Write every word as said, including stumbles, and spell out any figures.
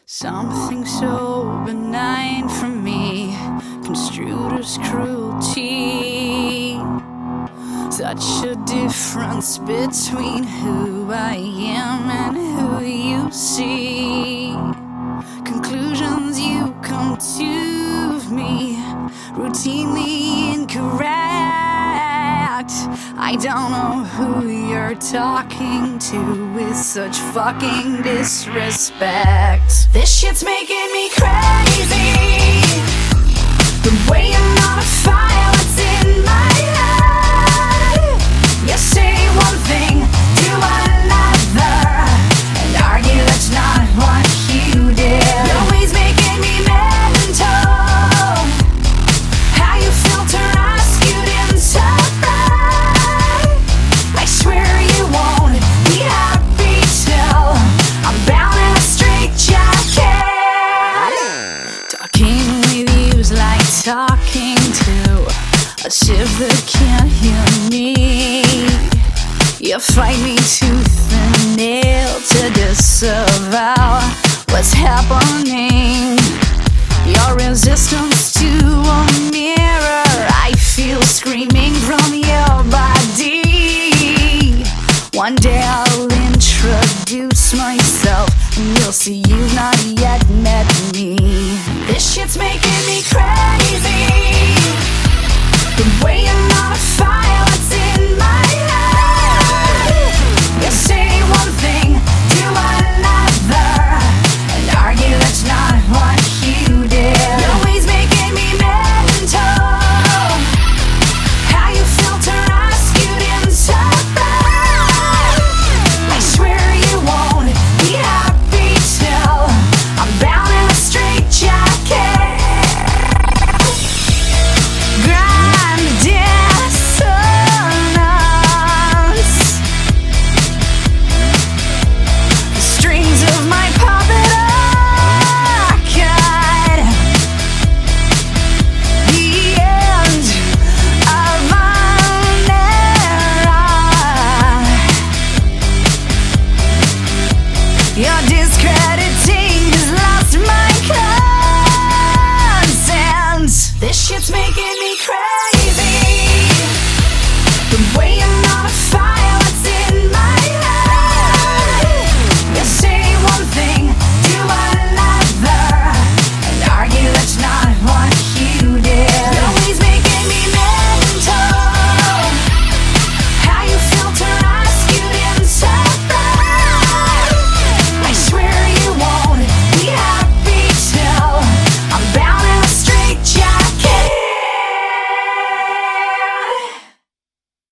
Something so benign for me, construed as cruelty. Such a difference between who I am and who you see. Conclusions you come to of me, routinely incorrect. I don't know who you're talking to with such fucking disrespect. This shit's making me crazy. The way you're not a fire, what's in my head. You say one thing, do another, and argue that's not what you did. You're always making me mental. How you filter ask you inside. I swear you won't be happy till I'm bound in a straitjacket. Talking with you's like talking to a ship that can't hear me. You fight me tooth and nail to disavow what's happening. Your resistance to a mirror, I feel screaming from your body. One day I'll introduce myself and you'll see you've not yet met me. This shit's making me crazy.